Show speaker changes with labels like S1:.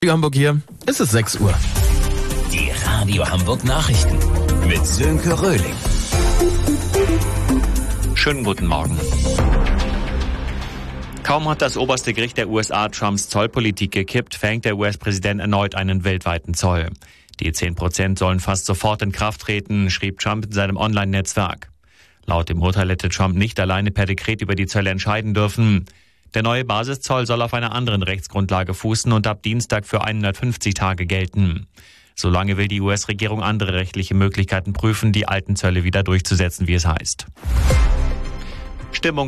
S1: Radio Hamburg hier, es ist 6 Uhr.
S2: Die Radio Hamburg Nachrichten mit Sönke Röhling.
S3: Schönen guten Morgen. Kaum hat das oberste Gericht der USA Trumps Zollpolitik gekippt, verhängt der US-Präsident erneut einen weltweiten Zoll. Die 10% sollen fast sofort in Kraft treten, schrieb Trump in seinem Online-Netzwerk. Laut dem Urteil hätte Trump nicht alleine per Dekret über die Zölle entscheiden dürfen. Der neue Basiszoll soll auf einer anderen Rechtsgrundlage fußen und ab Dienstag für 150 Tage gelten. Solange will die US-Regierung andere rechtliche Möglichkeiten prüfen, die alten Zölle wieder durchzusetzen, wie es heißt. Stimmung